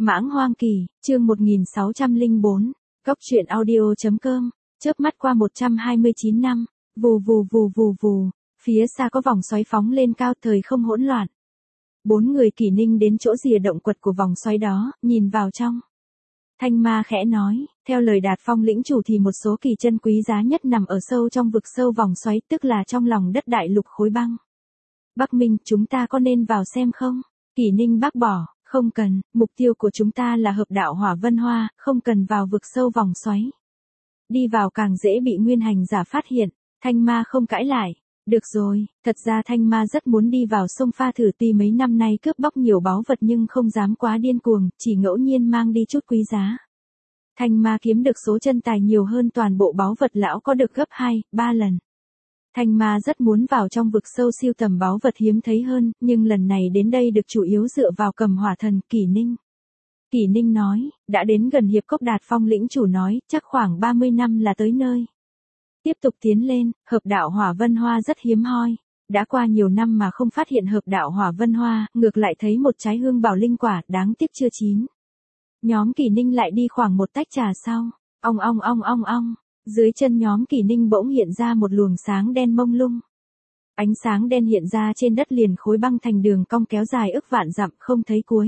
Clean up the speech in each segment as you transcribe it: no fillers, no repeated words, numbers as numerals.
Mãng Hoang Kỳ, chương 1604, Góc truyện audio.com, chớp mắt qua 129 năm, vù vù vù vù vù, phía xa có vòng xoáy phóng lên cao, thời không hỗn loạn. 4 người Kỷ Ninh đến chỗ rìa động quật của vòng xoáy đó, nhìn vào trong. Thanh Ma khẽ nói, theo lời Đạt Phong lĩnh chủ thì một số kỳ chân quý giá nhất nằm ở sâu trong vực sâu vòng xoáy, tức là trong lòng đất đại lục khối băng. Bắc Minh, chúng ta có nên vào xem không? Kỷ Ninh bác bỏ, không cần, mục tiêu của chúng ta là hợp đạo hỏa vân hoa, không cần vào vực sâu vòng xoáy. Đi vào càng dễ bị nguyên hành giả phát hiện. Thanh Ma không cãi lại. Được rồi, thật ra Thanh Ma rất muốn đi vào sông pha thử, tuy mấy năm nay cướp bóc nhiều báu vật nhưng không dám quá điên cuồng, chỉ ngẫu nhiên mang đi chút quý giá. Thanh Ma kiếm được số chân tài nhiều hơn toàn bộ báu vật lão có được gấp 2, 3 lần. Thanh Ma rất muốn vào trong vực sâu siêu tầm báu vật hiếm thấy hơn, nhưng lần này đến đây được chủ yếu dựa vào Cầm Hỏa Thần. Kỷ Ninh. Kỷ Ninh nói, đã đến gần hiệp cốc. Đạt Phong lĩnh chủ nói, chắc khoảng 30 năm là tới nơi. Tiếp tục tiến lên, hợp đạo hỏa vân hoa rất hiếm hoi. Đã qua nhiều năm mà không phát hiện hợp đạo hỏa vân hoa, ngược lại thấy một trái hương bảo linh quả, đáng tiếc chưa chín. Nhóm Kỷ Ninh lại đi khoảng một tách trà sau. Ong ong ong ong ong. Dưới chân nhóm Kỷ Ninh bỗng hiện ra một luồng sáng đen mông lung. Ánh sáng đen hiện ra trên đất liền khối băng thành đường cong kéo dài ức vạn dặm không thấy cuối.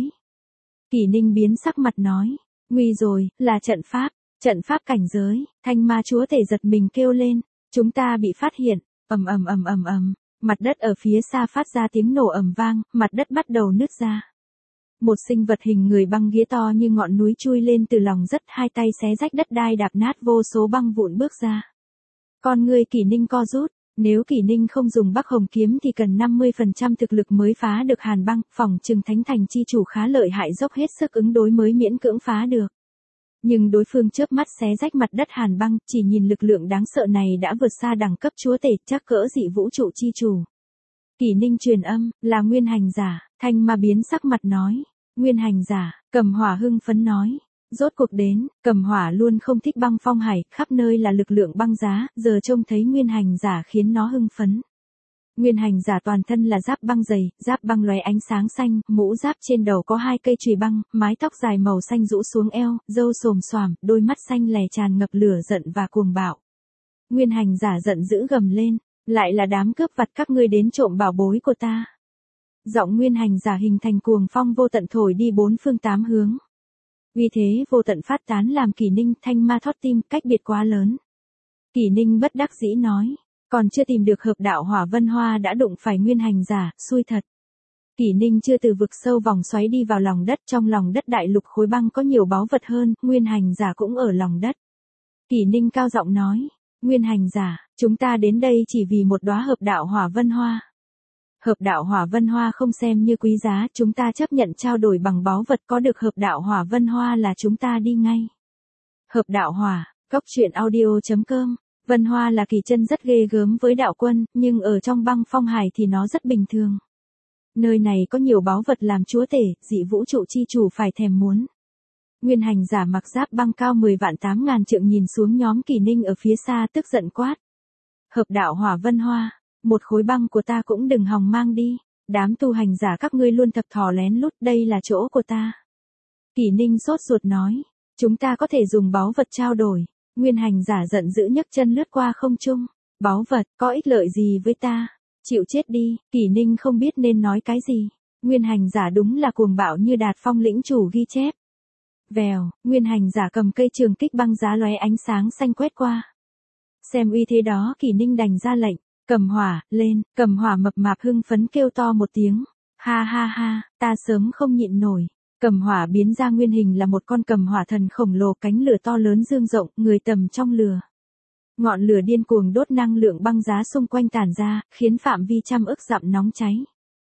Kỷ Ninh biến sắc mặt nói, nguy rồi, là trận pháp cảnh giới. Thanh Ma chúa tể giật mình kêu lên, chúng ta bị phát hiện. Ầm ầm ầm ầm ầm, mặt đất ở phía xa phát ra tiếng nổ ầm vang, mặt đất bắt đầu nứt ra. Một sinh vật hình người băng ghía to như ngọn núi chui lên từ lòng đất, hai tay xé rách đất đai đạp nát vô số băng vụn bước ra. Con người Kỷ Ninh co rút, nếu Kỷ Ninh không dùng Bắc Hồng kiếm thì cần 50% thực lực mới phá được hàn băng, phỏng chừng Thánh Thành chi chủ khá lợi hại, dốc hết sức ứng đối mới miễn cưỡng phá được. Nhưng đối phương chớp mắt xé rách mặt đất hàn băng, chỉ nhìn lực lượng đáng sợ này đã vượt xa đẳng cấp chúa tể, chắc cỡ dị vũ trụ chi chủ. Kỷ Ninh truyền âm, là nguyên hành giả. Thanh Ma biến sắc mặt nói, nguyên hành giả. Cầm Hỏa hưng phấn nói, rốt cuộc đến. Cầm Hỏa luôn không thích băng phong hải, khắp nơi là lực lượng băng giá, giờ trông thấy nguyên hành giả khiến nó hưng phấn. Nguyên hành giả toàn thân là giáp băng dày, giáp băng lóe ánh sáng xanh, mũ giáp trên đầu có 2 cây chùy băng, mái tóc dài màu xanh rũ xuống eo, râu xồm xoàm, đôi mắt xanh lè tràn ngập lửa giận và cuồng bạo. Nguyên hành giả giận dữ gầm lên, lại là đám cướp vặt, các ngươi đến trộm bảo bối của ta. Giọng nguyên hành giả hình thành cuồng phong vô tận thổi đi 4 phương 8 hướng. Vì thế vô tận phát tán làm Kỷ Ninh, Thanh Ma thót tim, cách biệt quá lớn. Kỷ Ninh bất đắc dĩ nói, còn chưa tìm được hợp đạo hỏa vân hoa đã đụng phải nguyên hành giả, xui thật. Kỷ Ninh chưa từ vực sâu vòng xoáy đi vào lòng đất, trong lòng đất đại lục khối băng có nhiều báu vật hơn, nguyên hành giả cũng ở lòng đất. Kỷ Ninh cao giọng nói, nguyên hành giả, chúng ta đến đây chỉ vì một đóa hợp đạo hỏa vân hoa. Hợp đạo hỏa vân hoa không xem như quý giá, chúng ta chấp nhận trao đổi bằng báu vật, có được hợp đạo hỏa vân hoa là chúng ta đi ngay. Hợp đạo hỏa, Góc truyện audio.com. Vân hoa là kỳ chân rất ghê gớm với đạo quân, nhưng ở trong băng phong hải thì nó rất bình thường. Nơi này có nhiều báu vật làm chúa tể, dị vũ trụ chi chủ phải thèm muốn. Nguyên hành giả mặc giáp băng cao 10 vạn 8 ngàn trượng nhìn xuống nhóm Kỷ Ninh ở phía xa, tức giận quát. Hợp đạo hỏa vân hoa, một khối băng của ta cũng đừng hòng mang đi. Đám tu hành giả các ngươi luôn thập thò lén lút, đây là chỗ của ta. Kỷ Ninh sốt ruột nói, chúng ta có thể dùng báu vật trao đổi. Nguyên hành giả giận dữ nhấc chân lướt qua không trung. Báu vật, có ích lợi gì với ta? Chịu chết đi. Kỷ Ninh không biết nên nói cái gì. Nguyên hành giả đúng là cuồng bạo như Đạt Phong lĩnh chủ ghi chép. Vèo, nguyên hành giả cầm cây trường kích băng giá lóe ánh sáng xanh quét qua. Xem uy thế đó, Kỷ Ninh đành ra lệnh, Cầm Hỏa, lên. Cầm Hỏa mập mạp hưng phấn kêu to một tiếng. Ha ha ha, ta sớm không nhịn nổi. Cầm Hỏa biến ra nguyên hình là một con cầm hỏa thần khổng lồ, cánh lửa to lớn dương rộng, người tầm trong lửa. Ngọn lửa điên cuồng đốt năng lượng băng giá xung quanh tản ra, khiến phạm vi trăm ức dặm nóng cháy.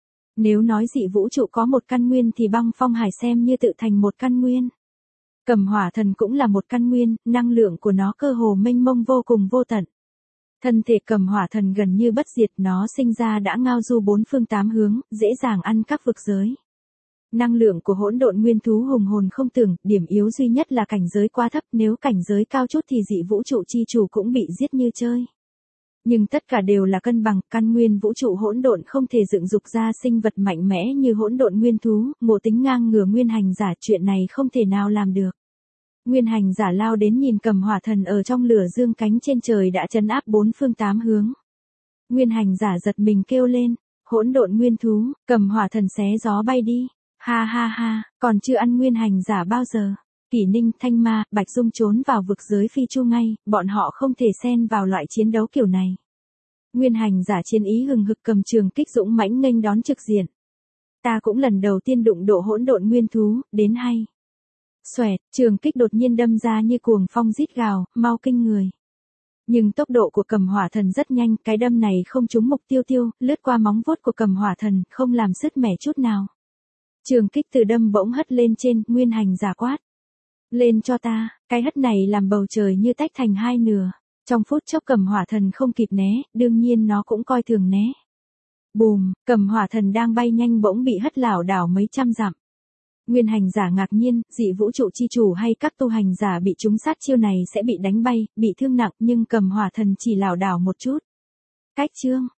Nếu nói dị vũ trụ có một căn nguyên thì băng phong hải xem như tự thành một căn nguyên. Cầm hỏa thần cũng là một căn nguyên, năng lượng của nó cơ hồ mênh mông vô cùng vô tận. Thân thể cầm hỏa thần gần như bất diệt, nó sinh ra đã ngao du 4 phương 8 hướng, dễ dàng ăn các vực giới. Năng lượng của hỗn độn nguyên thú hùng hồn không tưởng, điểm yếu duy nhất là cảnh giới quá thấp, nếu cảnh giới cao chút thì dị vũ trụ chi chủ cũng bị giết như chơi. Nhưng tất cả đều là cân bằng, căn nguyên vũ trụ hỗn độn không thể dựng dục ra sinh vật mạnh mẽ như hỗn độn nguyên thú, ngộ tính ngang ngửa nguyên hành giả, chuyện này không thể nào làm được. Nguyên hành giả lao đến nhìn Cầm Hỏa Thần ở trong lửa dương cánh trên trời đã trấn áp bốn phương tám hướng. Nguyên hành giả giật mình kêu lên, hỗn độn nguyên thú, Cầm Hỏa Thần xé gió bay đi. Ha ha ha, còn chưa ăn nguyên hành giả bao giờ. Kỷ Ninh, Thanh Ma, Bạch Dung trốn vào vực giới phi chu ngay, bọn họ không thể xen vào loại chiến đấu kiểu này. Nguyên hành giả chiến ý hừng hực cầm trường kích dũng mãnh nghênh đón trực diện. Ta cũng lần đầu tiên đụng độ hỗn độn nguyên thú, đến hay. Xoẹt, trường kích đột nhiên đâm ra như cuồng phong rít gào, mau kinh người. Nhưng tốc độ của Cầm Hỏa Thần rất nhanh, cái đâm này không trúng mục tiêu, lướt qua móng vuốt của Cầm Hỏa Thần, không làm sứt mẻ chút nào. Trường kích từ đâm bỗng hất lên trên, nguyên hành giả quát. Lên cho ta, cái hất này làm bầu trời như tách thành hai nửa. Trong phút chốc Cầm Hỏa Thần không kịp né, đương nhiên nó cũng coi thường né. Bùm, Cầm Hỏa Thần đang bay nhanh bỗng bị hất lảo đảo mấy trăm dặm. Nguyên hành giả ngạc nhiên, dị vũ trụ chi chủ hay các tu hành giả bị trúng sát chiêu này sẽ bị đánh bay, bị thương nặng, nhưng Cầm Hỏa Thần chỉ lảo đảo một chút. Cách chương